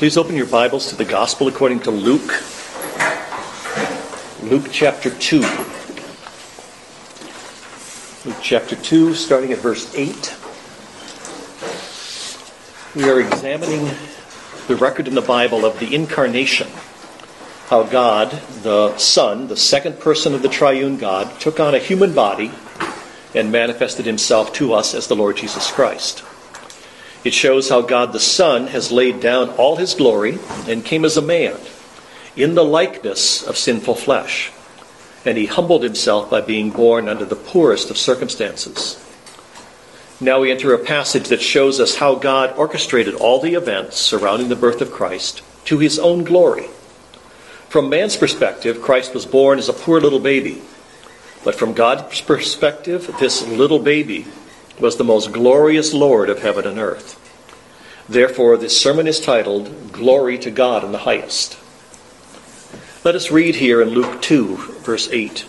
Please open your Bibles to the Gospel according to Luke. Luke chapter 2. Luke chapter 2, starting at verse 8. We are examining the record in the Bible of the incarnation. How God, the Son, the second person of the triune God, took on a human body and manifested himself to us as the Lord Jesus Christ. It shows how God the Son has laid down all his glory and came as a man in the likeness of sinful flesh. And he humbled himself by being born under the poorest of circumstances. Now we enter a passage that shows us how God orchestrated all the events surrounding the birth of Christ to his own glory. From man's perspective, Christ was born as a poor little baby. But from God's perspective, this little baby was the most glorious Lord of heaven and earth. Therefore, this sermon is titled, Glory to God in the Highest. Let us read here in Luke 2, verse 8.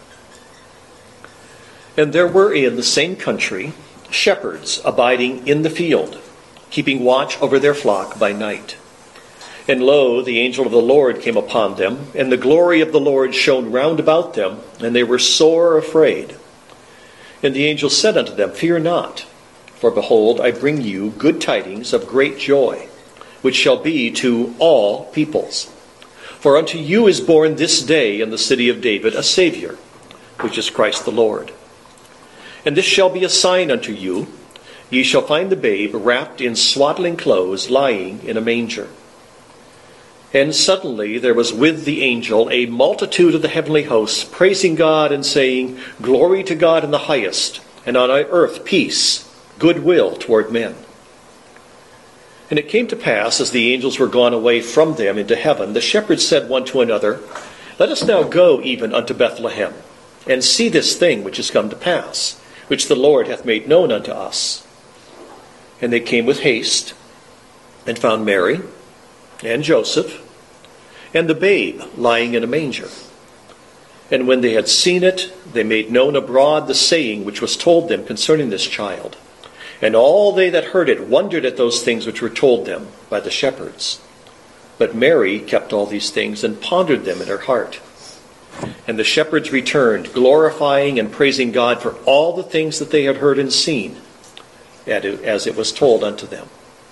And there were in the same country shepherds abiding in the field, keeping watch over their flock by night. And lo, the angel of the Lord came upon them, and the glory of the Lord shone round about them, and they were sore afraid. And the angel said unto them, Fear not, for behold, I bring you good tidings of great joy, which shall be to all peoples. For unto you is born this day in the city of David a Savior, which is Christ the Lord. And this shall be a sign unto you, ye shall find the babe wrapped in swaddling clothes, lying in a manger. And suddenly there was with the angel a multitude of the heavenly hosts, praising God and saying, Glory to God in the highest, and on earth peace, goodwill toward men. And it came to pass, as the angels were gone away from them into heaven, the shepherds said one to another, Let us now go even unto Bethlehem, and see this thing which is come to pass, which the Lord hath made known unto us. And they came with haste, and found Mary, and Joseph, and the babe lying in a manger. And when they had seen it, they made known abroad the saying which was told them concerning this child. And all they that heard it wondered at those things which were told them by the shepherds. But Mary kept all these things and pondered them in her heart. And the shepherds returned, glorifying and praising God for all the things that they had heard and seen, as it was told unto them.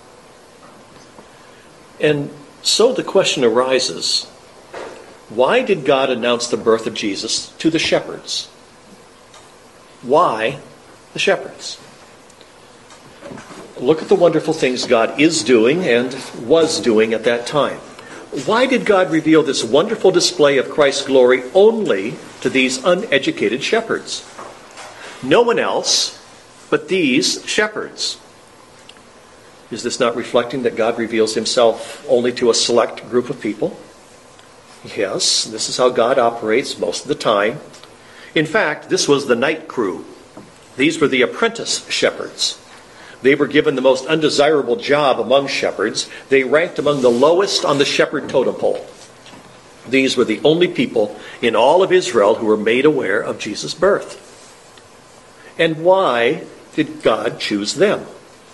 And so the question arises, why did God announce the birth of Jesus to the shepherds? Why the shepherds? Look at the wonderful things God is doing and was doing at that time. Why did God reveal this wonderful display of Christ's glory only to these uneducated shepherds? No one else but these shepherds. Is this not reflecting that God reveals himself only to a select group of people? Yes, this is how God operates most of the time. In fact, this was the night crew. These were the apprentice shepherds. They were given the most undesirable job among shepherds. They ranked among the lowest on the shepherd totem pole. These were the only people in all of Israel who were made aware of Jesus' birth. And why did God choose them?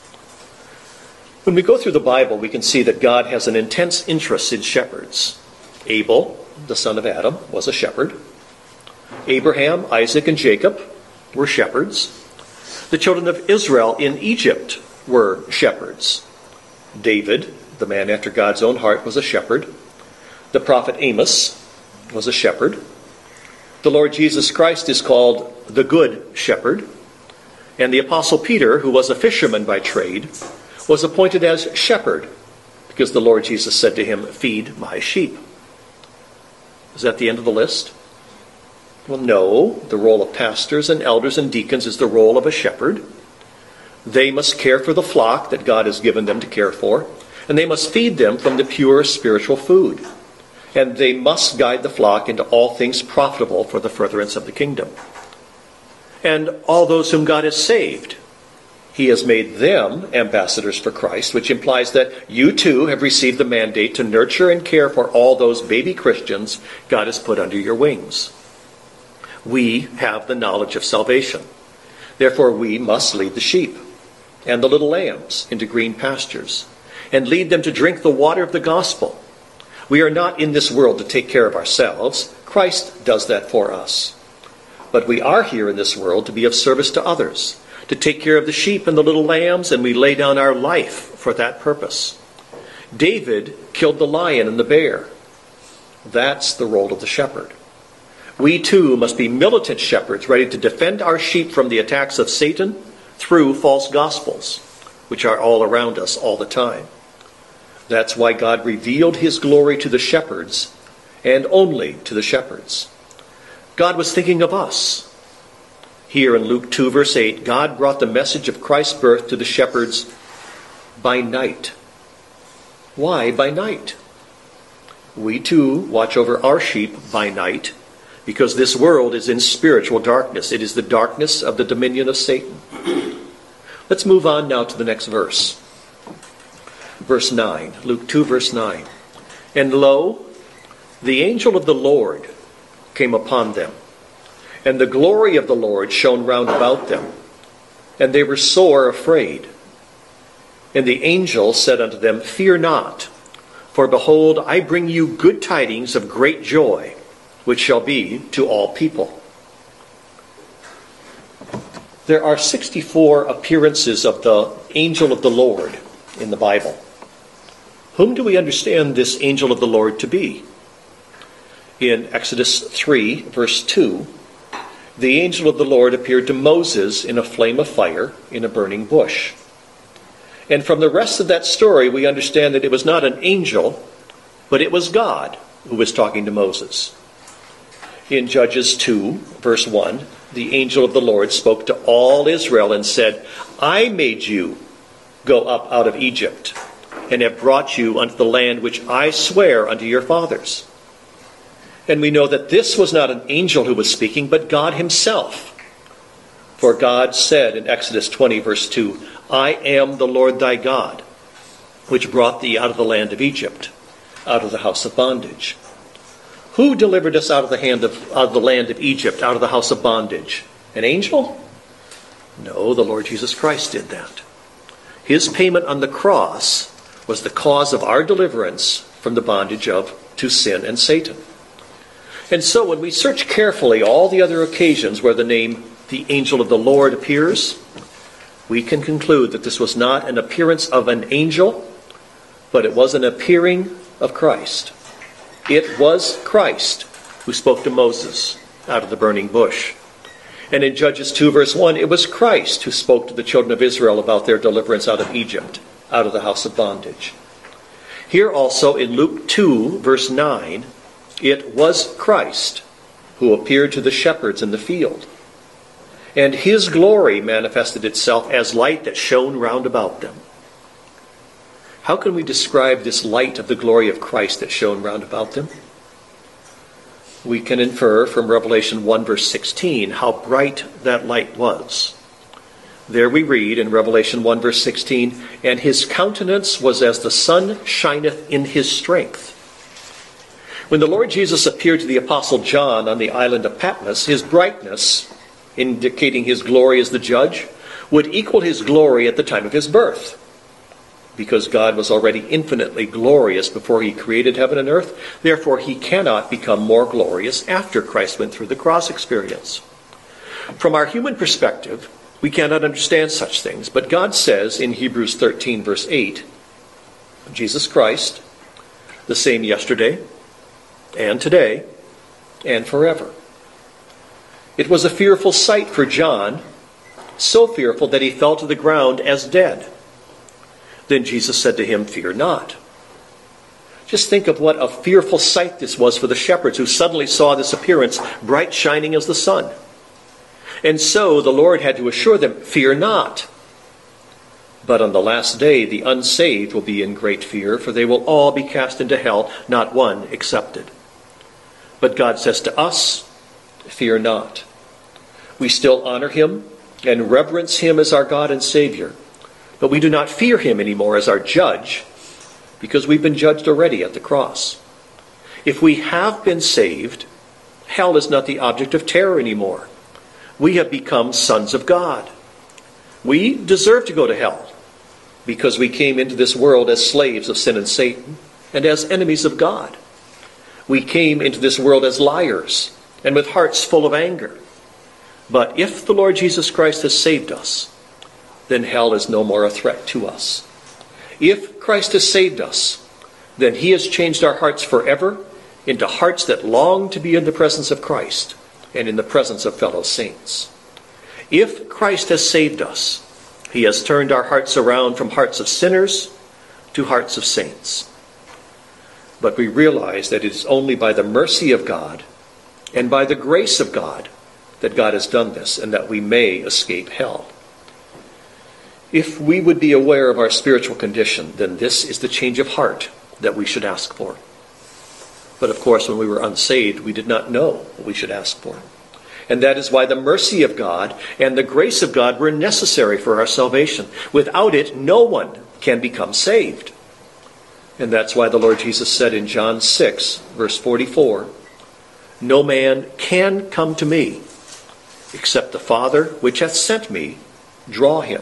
When we go through the Bible, we can see that God has an intense interest in shepherds. Abel, the son of Adam, was a shepherd. Abraham, Isaac, and Jacob were shepherds. The children of Israel in Egypt were shepherds. David, the man after God's own heart, was a shepherd. The prophet Amos was a shepherd. The Lord Jesus Christ is called the Good Shepherd. And the Apostle Peter, who was a fisherman by trade, was appointed as shepherd because the Lord Jesus said to him, Feed my sheep. Is that the end of the list? Well, no. The role of pastors and elders and deacons is the role of a shepherd. They must care for the flock that God has given them to care for, and they must feed them from the pure spiritual food. And they must guide the flock into all things profitable for the furtherance of the kingdom. And all those whom God has saved, he has made them ambassadors for Christ, which implies that you too have received the mandate to nurture and care for all those baby Christians God has put under your wings. We have the knowledge of salvation. Therefore we must lead the sheep and the little lambs into green pastures and lead them to drink the water of the gospel. We are not in this world to take care of ourselves. Christ does that for us. But we are here in this world to be of service to others, to take care of the sheep and the little lambs, and we lay down our life for that purpose. David killed the lion and the bear. That's the role of the shepherd. We too must be militant shepherds, ready to defend our sheep from the attacks of Satan through false gospels, which are all around us all the time. That's why God revealed his glory to the shepherds, and only to the shepherds. God was thinking of us. Here in Luke 2, verse 8, God brought the message of Christ's birth to the shepherds by night. Why by night? We too watch over our sheep by night, because this world is in spiritual darkness. It is the darkness of the dominion of Satan. Let's move on now to the next verse. Verse 9, Luke 2, verse 9. And lo, the angel of the Lord came upon them, and the glory of the Lord shone round about them, and they were sore afraid. And the angel said unto them, Fear not, for behold, I bring you good tidings of great joy, which shall be to all people. There are 64 appearances of the angel of the Lord in the Bible. Whom do we understand this angel of the Lord to be? In Exodus 3, verse 2, the angel of the Lord appeared to Moses in a flame of fire in a burning bush. And from the rest of that story, we understand that it was not an angel, but it was God who was talking to Moses. In Judges 2, verse 1, the angel of the Lord spoke to all Israel and said, I made you go up out of Egypt, and have brought you unto the land which I swear unto your fathers. And we know that this was not an angel who was speaking, but God himself. For God said in Exodus 20, verse 2, I am the Lord thy God, which brought thee out of the land of Egypt, out of the house of bondage. Who delivered us out of the land of Egypt, out of the house of bondage? An angel? No, the Lord Jesus Christ did that. His payment on the cross was the cause of our deliverance from the bondage to sin and Satan. And so when we search carefully all the other occasions where the name the angel of the Lord appears, we can conclude that this was not an appearance of an angel, but it was an appearing of Christ. It was Christ who spoke to Moses out of the burning bush. And in Judges 2, verse 1, it was Christ who spoke to the children of Israel about their deliverance out of Egypt, out of the house of bondage. Here also in Luke 2, verse 9, it was Christ who appeared to the shepherds in the field. And his glory manifested itself as light that shone round about them. How can we describe this light of the glory of Christ that shone round about them? We can infer from Revelation 1, verse 16, how bright that light was. There we read in Revelation 1, verse 16, and his countenance was as the sun shineth in his strength. When the Lord Jesus appeared to the Apostle John on the island of Patmos, his brightness, indicating his glory as the judge, would equal his glory at the time of his birth. Because God was already infinitely glorious before he created heaven and earth, therefore he cannot become more glorious after Christ went through the cross experience. From our human perspective, we cannot understand such things, but God says in Hebrews 13, verse 8, Jesus Christ, the same yesterday, and today, and forever. It was a fearful sight for John, so fearful that he fell to the ground as dead. Then Jesus said to him, Fear not. Just think of what a fearful sight this was for the shepherds who suddenly saw this appearance, bright shining as the sun. And so the Lord had to assure them, Fear not. But on the last day, the unsaved will be in great fear, for they will all be cast into hell, not one excepted. But God says to us, Fear not. We still honor him and reverence him as our God and Savior. But we do not fear him anymore as our judge, because we've been judged already at the cross. If we have been saved, hell is not the object of terror anymore. We have become sons of God. We deserve to go to hell, because we came into this world as slaves of sin and Satan and as enemies of God. We came into this world as liars and with hearts full of anger. But if the Lord Jesus Christ has saved us, then hell is no more a threat to us. If Christ has saved us, then he has changed our hearts forever into hearts that long to be in the presence of Christ and in the presence of fellow saints. If Christ has saved us, he has turned our hearts around from hearts of sinners to hearts of saints. But we realize that it is only by the mercy of God and by the grace of God that God has done this, and that we may escape hell. If we would be aware of our spiritual condition, then this is the change of heart that we should ask for. But of course, when we were unsaved, we did not know what we should ask for. And that is why the mercy of God and the grace of God were necessary for our salvation. Without it, no one can become saved. And that's why the Lord Jesus said in John 6, verse 44, "No man can come to me, except the Father which hath sent me draw him."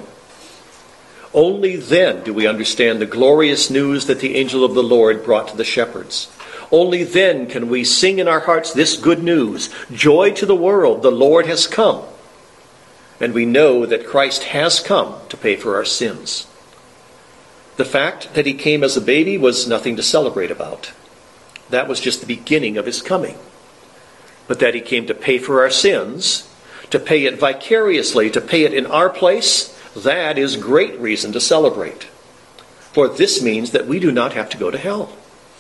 Only then do we understand the glorious news that the angel of the Lord brought to the shepherds. Only then can we sing in our hearts this good news: joy to the world, the Lord has come. And we know that Christ has come to pay for our sins. The fact that he came as a baby was nothing to celebrate about. That was just the beginning of his coming. But that he came to pay for our sins, to pay it vicariously, to pay it in our place, that is great reason to celebrate. For this means that we do not have to go to hell.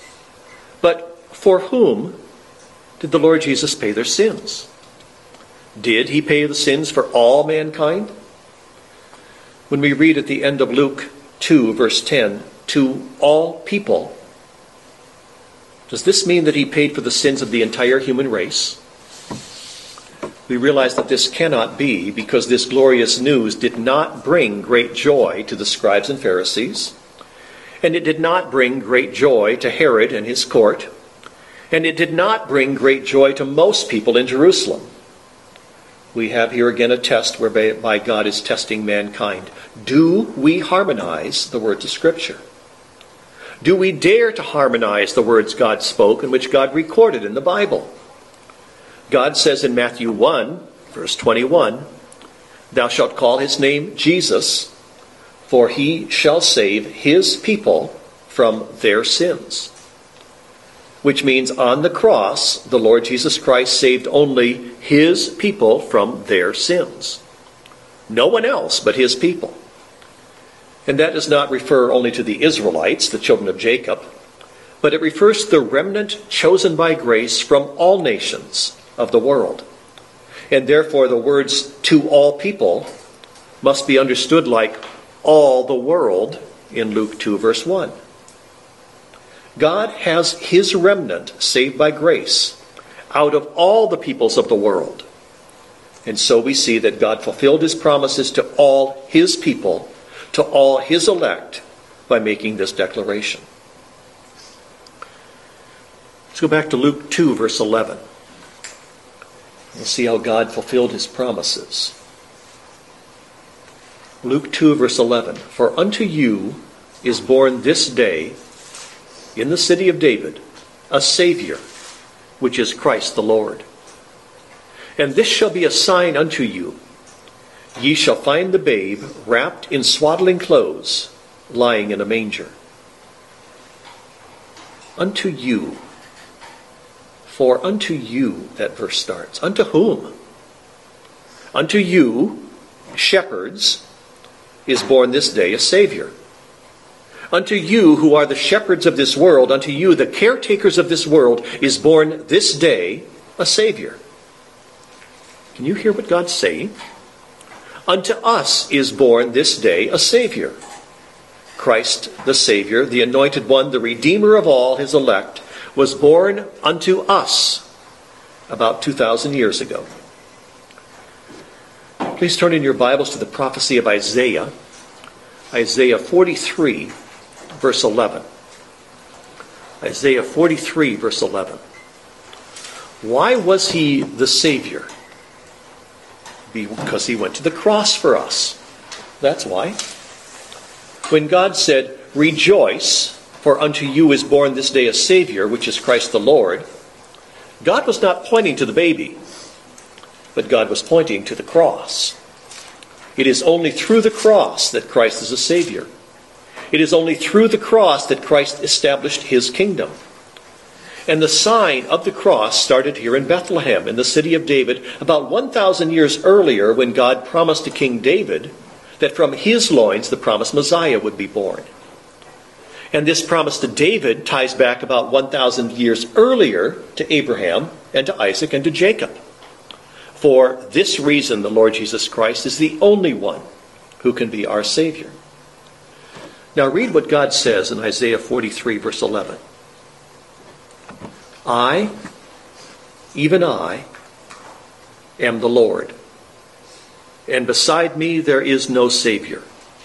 But for whom did the Lord Jesus pay their sins? Did he pay the sins for all mankind? When we read at the end of Luke 2, verse 10, "to all people," does this mean that he paid for the sins of the entire human race? We realize that this cannot be, because this glorious news did not bring great joy to the scribes and Pharisees, and it did not bring great joy to Herod and his court, and it did not bring great joy to most people in Jerusalem. We have here again a test whereby God is testing mankind. Do we harmonize the words of Scripture? Do we dare to harmonize the words God spoke and which God recorded in the Bible? God says in Matthew 1, verse 21, "Thou shalt call his name Jesus, for he shall save his people from their sins." Which means on the cross, the Lord Jesus Christ saved only his people from their sins. No one else but his people. And that does not refer only to the Israelites, the children of Jacob, but it refers to the remnant chosen by grace from all nations of the world. And therefore the words "to all people" must be understood like all the world in Luke 2, verse 1. God has his remnant saved by grace out of all the peoples of the world. And so we see that God fulfilled his promises to all his people, to all his elect, by making this declaration. Let's go back to Luke 2, verse 11. We'll see how God fulfilled his promises. Luke 2, verse 11. "For unto you is born this day in the city of David a Savior, which is Christ the Lord. And this shall be a sign unto you. Ye shall find the babe wrapped in swaddling clothes, lying in a manger." Unto you. For unto you, that verse starts. Unto whom? Unto you, shepherds, is born this day a Savior. Unto you who are the shepherds of this world, unto you the caretakers of this world, is born this day a Savior. Can you hear what God's saying? Unto us is born this day a Savior. Christ the Savior, the Anointed One, the Redeemer of all his elect, was born unto us about 2,000 years ago. Please turn in your Bibles to the prophecy of Isaiah. Isaiah 43, verse 11. Isaiah 43, verse 11. Why was he the Savior? Because he went to the cross for us. That's why. When God said, "Rejoice, for unto you is born this day a Savior, which is Christ the Lord," God was not pointing to the baby, but God was pointing to the cross. It is only through the cross that Christ is a Savior. It is only through the cross that Christ established his kingdom. And the sign of the cross started here in Bethlehem, in the city of David, about 1,000 years earlier, when God promised to King David that from his loins the promised Messiah would be born. And this promise to David ties back about 1,000 years earlier to Abraham and to Isaac and to Jacob. For this reason, the Lord Jesus Christ is the only one who can be our Savior. Now read what God says in Isaiah 43, verse 11. "I, even I, am the Lord, and beside me there is no Savior."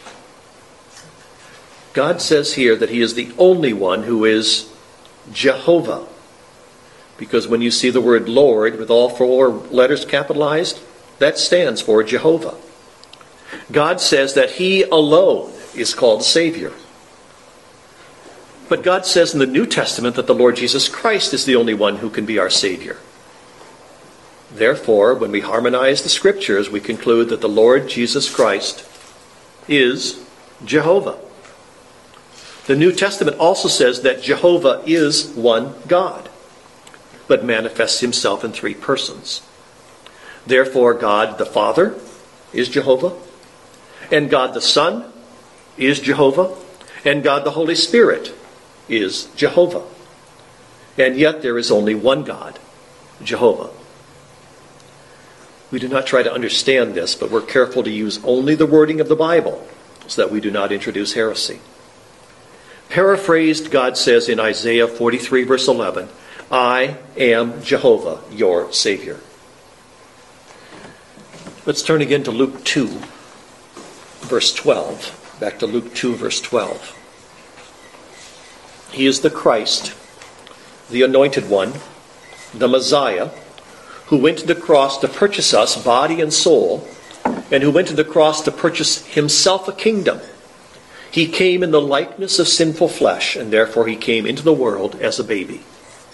God says here that he is the only one who is Jehovah. Because when you see the word Lord with all 4 letters capitalized, that stands for Jehovah. God says that he alone is called Savior. But God says in the New Testament that the Lord Jesus Christ is the only one who can be our Savior. Therefore, when we harmonize the Scriptures, we conclude that the Lord Jesus Christ is Jehovah. The New Testament also says that Jehovah is one God, but manifests himself in 3 persons. Therefore, God the Father is Jehovah, and God the Son is Jehovah, and God the Holy Spirit is Jehovah. And yet there is only one God, Jehovah. We do not try to understand this, but we're careful to use only the wording of the Bible so that we do not introduce heresy. Paraphrased, God says in Isaiah 43, verse 11, "I am Jehovah, your Savior." Let's turn again to Luke 2, verse 12. Back to Luke 2, verse 12. He is the Christ, the Anointed One, the Messiah, who went to the cross to purchase us, body and soul, and who went to the cross to purchase himself a kingdom. He came in the likeness of sinful flesh, and therefore he came into the world as a baby.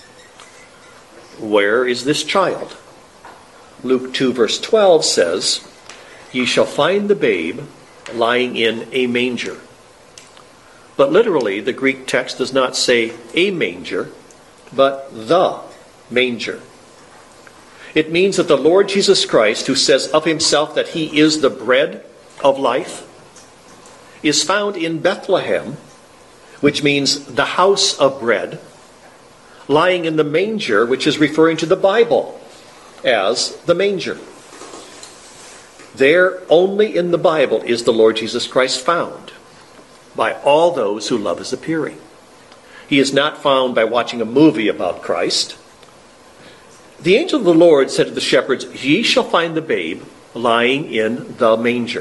Where is this child? Luke 2, verse 12 says, "Ye shall find the babe lying in a manger." But literally, the Greek text does not say a manger, but the manger. It means that the Lord Jesus Christ, who says of himself that he is the bread of life, is found in Bethlehem, which means the house of bread, lying in the manger, which is referring to the Bible as the manger. There, only in the Bible, is the Lord Jesus Christ found by all those who love his appearing. He is not found by watching a movie about Christ. The angel of the Lord said to the shepherds, "Ye shall find the babe lying in the manger."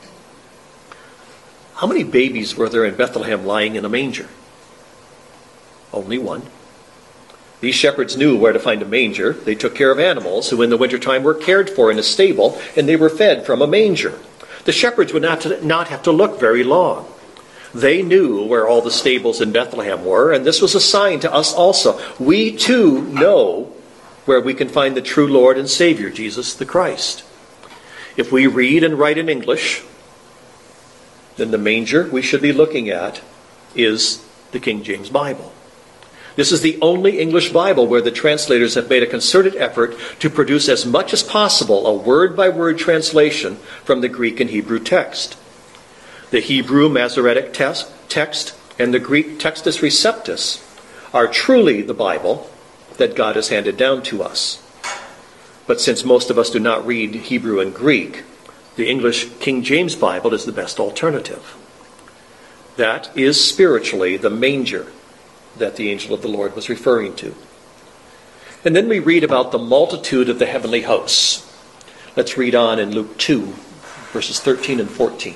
How many babies were there in Bethlehem lying in a manger? Only one. These shepherds knew where to find a manger. They took care of animals who in the wintertime were cared for in a stable, and they were fed from a manger. The shepherds would not have to look very long. They knew where all the stables in Bethlehem were, and this was a sign to us also. We too know where we can find the true Lord and Savior, Jesus the Christ. If we read and write in English, then the manger we should be looking at is the King James Bible. This is the only English Bible where the translators have made a concerted effort to produce as much as possible a word-by-word translation from the Greek and Hebrew text. The Hebrew Masoretic text and the Greek Textus Receptus are truly the Bible that God has handed down to us. But since most of us do not read Hebrew and Greek, the English King James Bible is the best alternative. That is spiritually the manger that the angel of the Lord was referring to. And then we read about the multitude of the heavenly hosts. Let's read on in Luke 2, verses 13 and 14.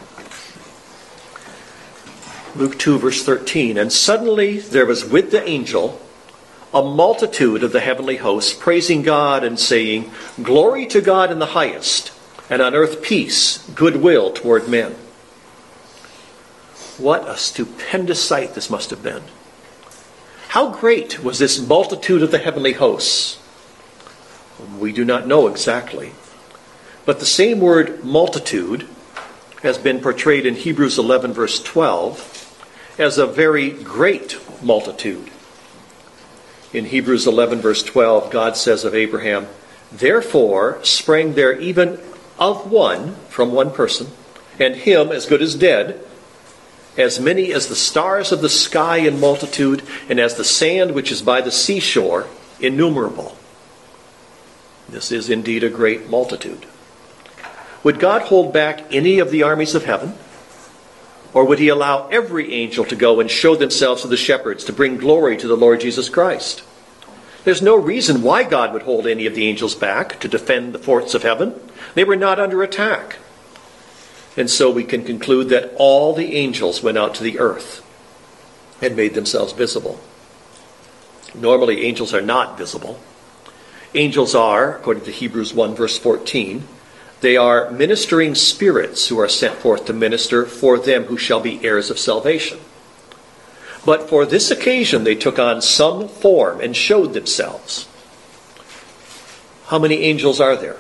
Luke 2, verse 13. "And suddenly there was with the angel a multitude of the heavenly hosts, praising God and saying, Glory to God in the highest, and on earth peace, goodwill toward men." What a stupendous sight this must have been. How great was this multitude of the heavenly hosts? We do not know exactly. But the same word multitude has been portrayed in Hebrews 11 verse 12 as a very great multitude. In Hebrews 11 verse 12, God says of Abraham, "Therefore sprang there even of one," from one person, "and him as good as dead, as many as the stars of the sky in multitude, and as the sand which is by the seashore, innumerable." This is indeed a great multitude. Would God hold back any of the armies of heaven? Or would he allow every angel to go and show themselves to the shepherds to bring glory to the Lord Jesus Christ? There's no reason why God would hold any of the angels back to defend the forts of heaven. They were not under attack. And so we can conclude that all the angels went out to the earth and made themselves visible. Normally, angels are not visible. Angels are, according to Hebrews 1 verse 14, they are ministering spirits who are sent forth to minister for them who shall be heirs of salvation. But for this occasion they took on some form and showed themselves. How many angels are there?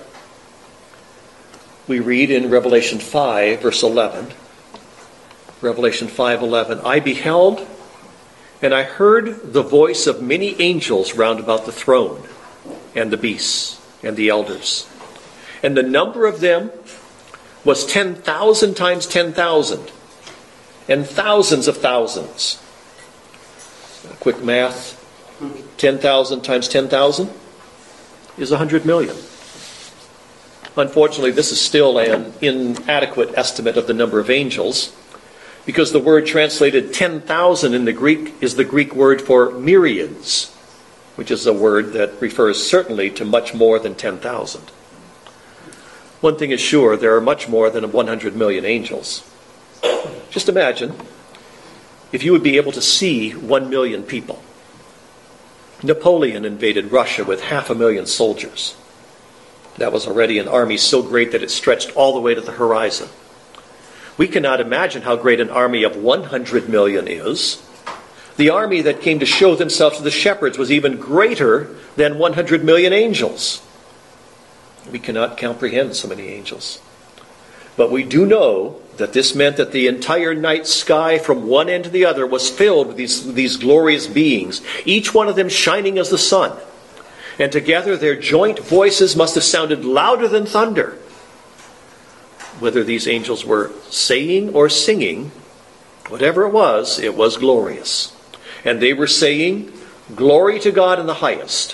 We read in Revelation 5 verse 11, Revelation 5:11, "I beheld, and I heard the voice of many angels round about the throne, and the beasts, and the elders. And the number of them was 10,000 times 10,000, and thousands of thousands." Quick math, 10,000 times 10,000 is 100 million. Unfortunately, this is still an inadequate estimate of the number of angels, because the word translated 10,000 in the Greek is the Greek word for myriads, which is a word that refers certainly to much more than 10,000. One thing is sure, there are much more than 100 million angels. Just imagine if you would be able to see 1 million people. Napoleon invaded Russia with 500,000 soldiers. That was already an army so great that it stretched all the way to the horizon. We cannot imagine how great an army of 100 million is. The army that came to show themselves to the shepherds was even greater than 100 million angels. We cannot comprehend so many angels. But we do know that this meant that the entire night sky from one end to the other was filled with these glorious beings, each one of them shining as the sun. And together their joint voices must have sounded louder than thunder. Whether these angels were saying or singing, whatever it was glorious. And they were saying, "Glory to God in the highest."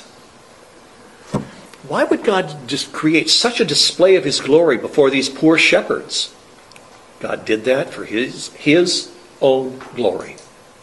Why would God just create such a display of his glory before these poor shepherds? God did that for his own glory.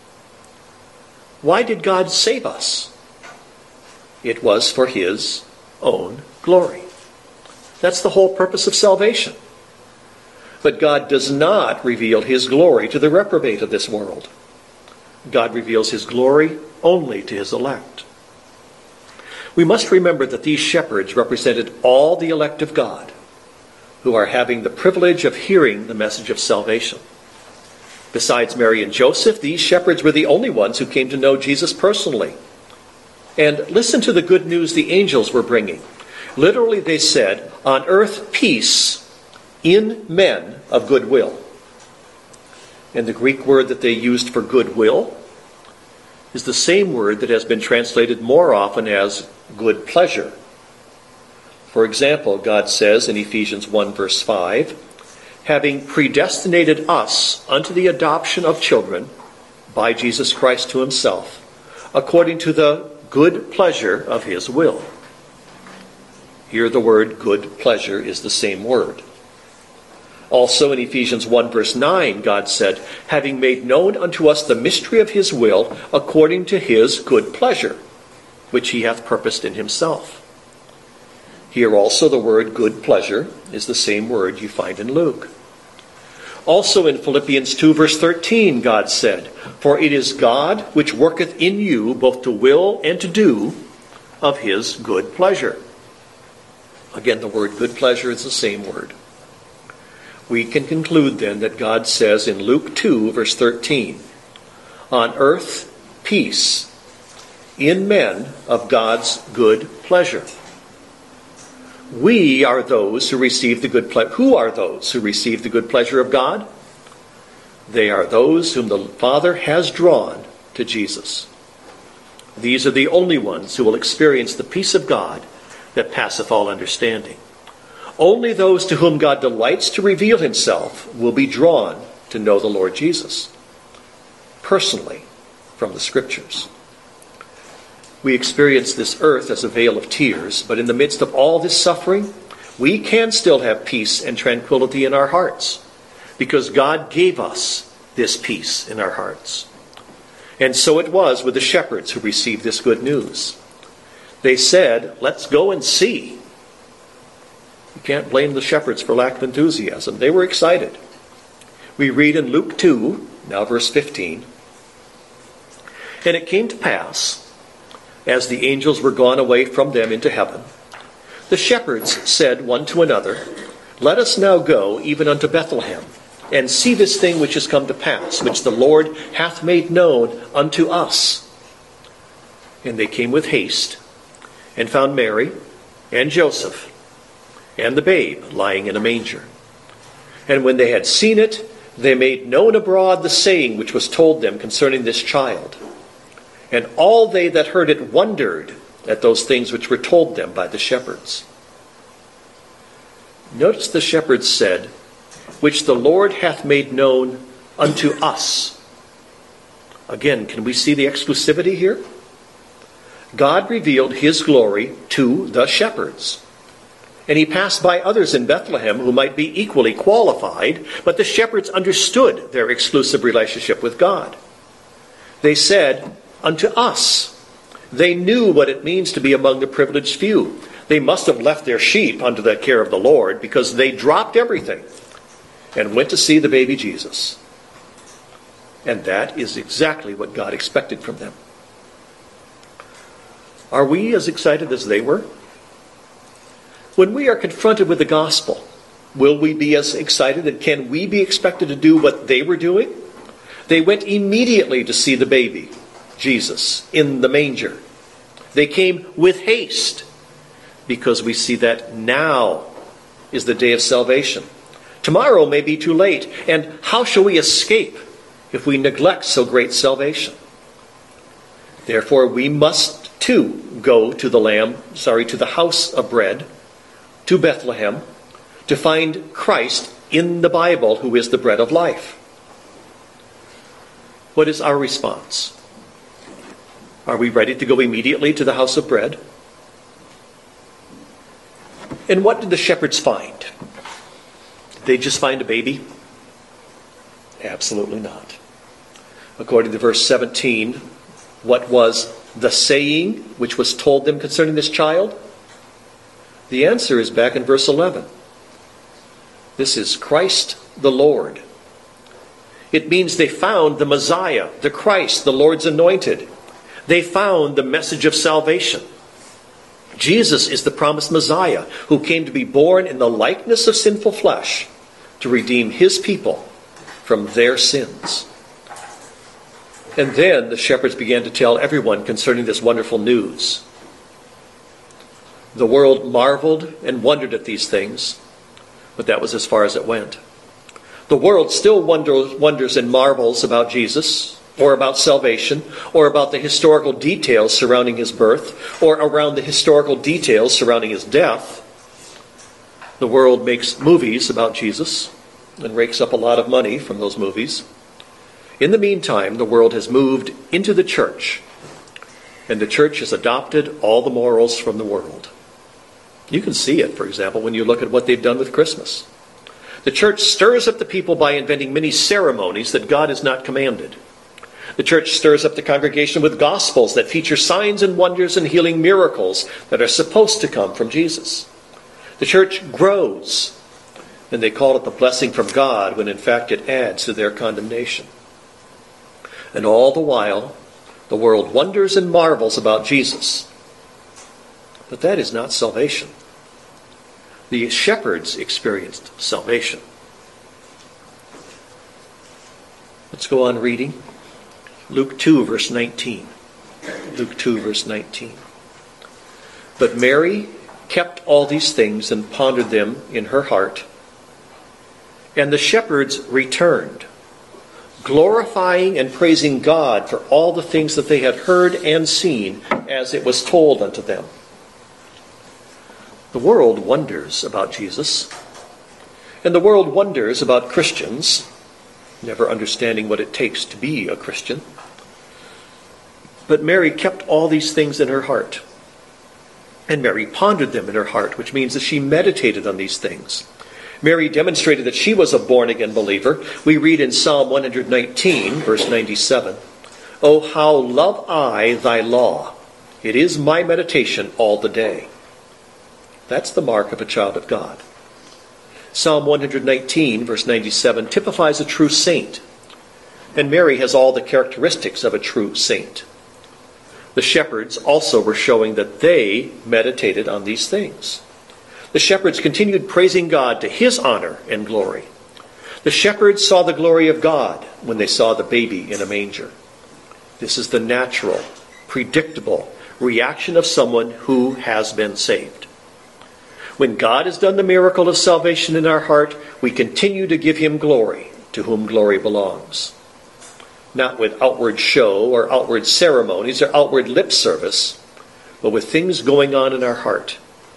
Why did God save us? It was for his own glory. That's the whole purpose of salvation. But God does not reveal his glory to the reprobate of this world. God reveals his glory only to his elect. We must remember that these shepherds represented all the elect of God who are having the privilege of hearing the message of salvation. Besides Mary and Joseph, these shepherds were the only ones who came to know Jesus personally. And listen to the good news the angels were bringing. Literally they said, "On earth peace, in men of good will." And the Greek word that they used for goodwill is the same word that has been translated more often as good pleasure. For example, God says in Ephesians 1 verse 5, "Having predestinated us unto the adoption of children by Jesus Christ to himself, according to the good pleasure of his will." Here the word good pleasure is the same word. Also in Ephesians 1 verse 9, God said, "Having made known unto us the mystery of his will, according to his good pleasure, which he hath purposed in himself." Here also the word good pleasure is the same word you find in Luke. Also in Philippians 2 verse 13, God said, "For it is God which worketh in you both to will and to do of his good pleasure." Again, the word good pleasure is the same word. we can conclude then that God says in Luke 2, verse 13, "On earth, peace, in men of God's good pleasure." We are those who receive the good pleasure. Who are those who receive the good pleasure of God? They are those whom the Father has drawn to Jesus. These are the only ones who will experience the peace of God that passeth all understanding. Only those to whom God delights to reveal himself will be drawn to know the Lord Jesus personally from the Scriptures. We experience this earth as a vale of tears, but in the midst of all this suffering, we can still have peace and tranquility in our hearts because God gave us this peace in our hearts. And so it was with the shepherds who received this good news. They said, "Let's go and see." You can't blame the shepherds for lack of enthusiasm. They were excited. We read in Luke 2, now verse 15, "And it came to pass, as the angels were gone away from them into heaven, the shepherds said one to another, Let us now go even unto Bethlehem, and see this thing which is come to pass, which the Lord hath made known unto us. And they came with haste, and found Mary, and Joseph, and the babe lying in a manger. And when they had seen it, they made known abroad the saying which was told them concerning this child. And all they that heard it wondered at those things which were told them by the shepherds." Notice the shepherds said, "which the Lord hath made known unto us." Again, can we see the exclusivity here? God revealed his glory to the shepherds. And he passed by others in Bethlehem who might be equally qualified, but the shepherds understood their exclusive relationship with God. They said, "Unto us." They knew what it means to be among the privileged few. They must have left their sheep under the care of the Lord because they dropped everything and went to see the baby Jesus. And that is exactly what God expected from them. Are we as excited as they were? When we are confronted with the gospel, will we be as excited, and can we be expected to do what they were doing? They went immediately to see the baby, Jesus, in the manger. They came with haste because we see that now is the day of salvation. Tomorrow may be too late, and how shall we escape if we neglect so great salvation? Therefore, we must too go to the house of bread, to Bethlehem, to find Christ in the Bible, who is the bread of life. What is our response? Are we ready to go immediately to the house of bread? And what did the shepherds find? Did they just find a baby? Absolutely not. According to verse 17, what was the saying which was told them concerning this child? The answer is back in verse 11. This is Christ the Lord. It means they found the Messiah, the Christ, the Lord's anointed. They found the message of salvation. Jesus is the promised Messiah who came to be born in the likeness of sinful flesh to redeem his people from their sins. And then the shepherds began to tell everyone concerning this wonderful news. The world marveled and wondered at these things, but that was as far as it went. The world still wonders and marvels about Jesus, or about salvation, or about the historical details surrounding his birth, or around the historical details surrounding his death. The world makes movies about Jesus and rakes up a lot of money from those movies. In the meantime, the world has moved into the church, and the church has adopted all the morals from the world. You can see it, for example, when you look at what they've done with Christmas. The church stirs up the people by inventing many ceremonies that God has not commanded. The church stirs up the congregation with gospels that feature signs and wonders and healing miracles that are supposed to come from Jesus. The church grows, and they call it the blessing from God, when in fact it adds to their condemnation. And all the while, the world wonders and marvels about Jesus. But that is not salvation. The shepherds experienced salvation. Let's go on reading. Luke 2, verse 19. Luke 2, verse 19. But Mary kept all these things and pondered them in her heart. And the shepherds returned, glorifying and praising God for all the things that they had heard and seen as it was told unto them. The world wonders about Jesus, and the world wonders about Christians, never understanding what it takes to be a Christian. But Mary kept all these things in her heart. And Mary pondered them in her heart, which means that she meditated on these things. Mary demonstrated that she was a born-again believer. We read in Psalm 119, verse 97, "O how love I thy law! It is my meditation all the day." That's the mark of a child of God. Psalm 119, verse 97, typifies a true saint. And Mary has all the characteristics of a true saint. The shepherds also were showing that they meditated on these things. The shepherds continued praising God to his honor and glory. The shepherds saw the glory of God when they saw the baby in a manger. This is the natural, predictable reaction of someone who has been saved. When God has done the miracle of salvation in our heart, we continue to give him glory, to whom glory belongs. Not with outward show or outward ceremonies or outward lip service, but with things going on in our heart.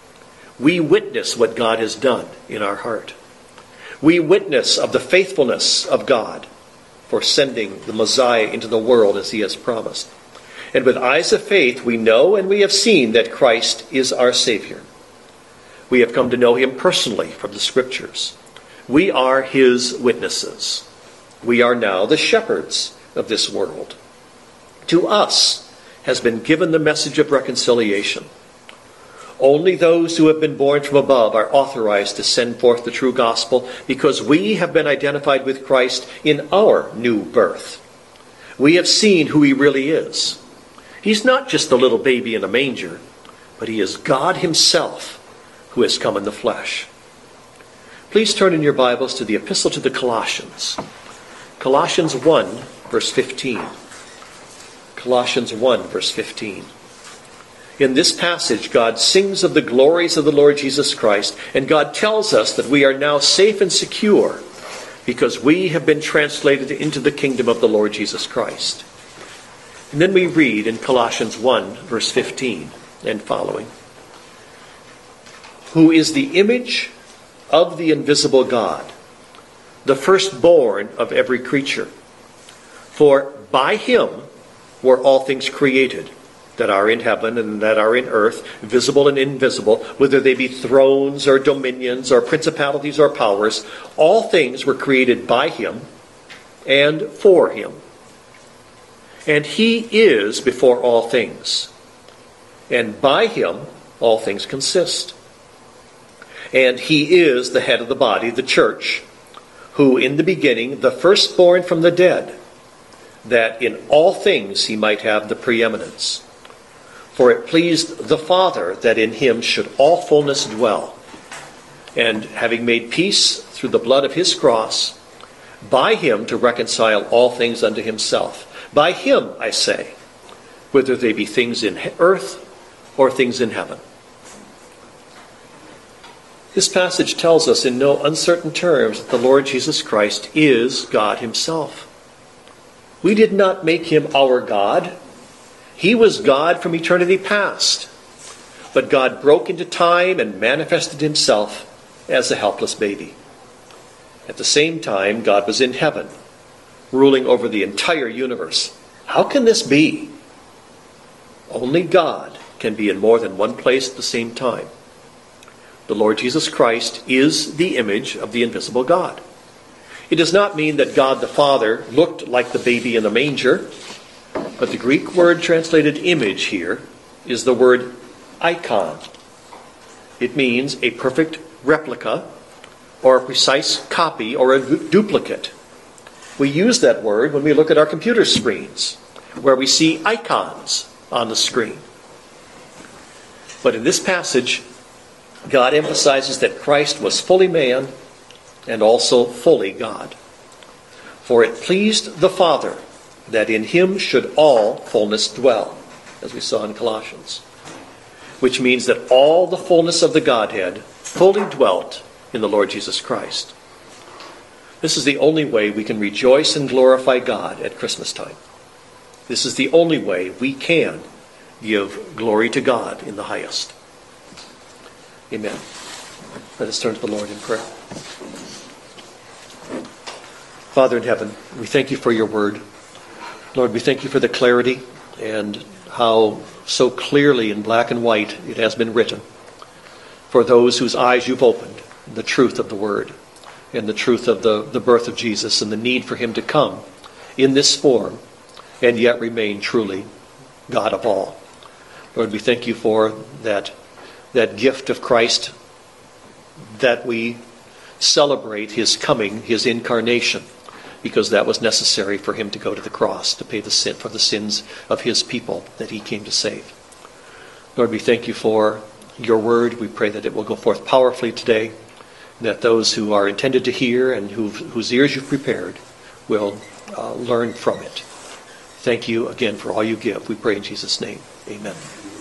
We witness what God has done in our heart. We witness of the faithfulness of God for sending the Messiah into the world as he has promised. And with eyes of faith, we know and we have seen that Christ is our Savior. We have come to know him personally from the Scriptures. We are his witnesses. We are now the shepherds of this world. To us has been given the message of reconciliation. Only those who have been born from above are authorized to send forth the true gospel because we have been identified with Christ in our new birth. We have seen who he really is. He's not just a little baby in a manger, but he is God himself who has come in the flesh. Please turn in your Bibles to the Epistle to the Colossians. Colossians 1, verse 15. Colossians 1, verse 15. In this passage, God sings of the glories of the Lord Jesus Christ, and God tells us that we are now safe and secure because we have been translated into the kingdom of the Lord Jesus Christ. And then we read in Colossians 1, verse 15 and following, "Who is the image of the invisible God, the firstborn of every creature. For by him were all things created, that are in heaven and that are in earth, visible and invisible, whether they be thrones or dominions or principalities or powers. All things were created by him and for him. And he is before all things, and by him all things consist. And he is the head of the body, the church, who in the beginning, the firstborn from the dead, that in all things he might have the preeminence. For it pleased the Father that in him should all fullness dwell. And having made peace through the blood of his cross, by him to reconcile all things unto himself. By him, I say, whether they be things in earth or things in heaven." This passage tells us in no uncertain terms that the Lord Jesus Christ is God himself. We did not make him our God. He was God from eternity past. But God broke into time and manifested himself as a helpless baby. At the same time, God was in heaven, ruling over the entire universe. How can this be? Only God can be in more than one place at the same time. The Lord Jesus Christ is the image of the invisible God. It does not mean that God the Father looked like the baby in the manger, but the Greek word translated image here is the word icon. It means a perfect replica or a precise copy or a duplicate. We use that word when we look at our computer screens, where we see icons on the screen. But in this passage, God emphasizes that Christ was fully man and also fully God. For it pleased the Father that in him should all fullness dwell, as we saw in Colossians. Which means that all the fullness of the Godhead fully dwelt in the Lord Jesus Christ. This is the only way we can rejoice and glorify God at Christmas time. This is the only way we can give glory to God in the highest. Amen. Let us turn to the Lord in prayer. Father in heaven, we thank you for your word. Lord, we thank you for the clarity and how so clearly in black and white it has been written for those whose eyes you've opened, the truth of the word and the truth of the birth of Jesus and the need for him to come in this form and yet remain truly God of all. Lord, we thank you for that gift of Christ, that we celebrate his coming, his incarnation, because that was necessary for him to go to the cross to pay for the sins of his people that he came to save. Lord, we thank you for your word. We pray that it will go forth powerfully today, that those who are intended to hear and whose ears you've prepared will learn from it. Thank you again for all you give. We pray in Jesus' name. Amen.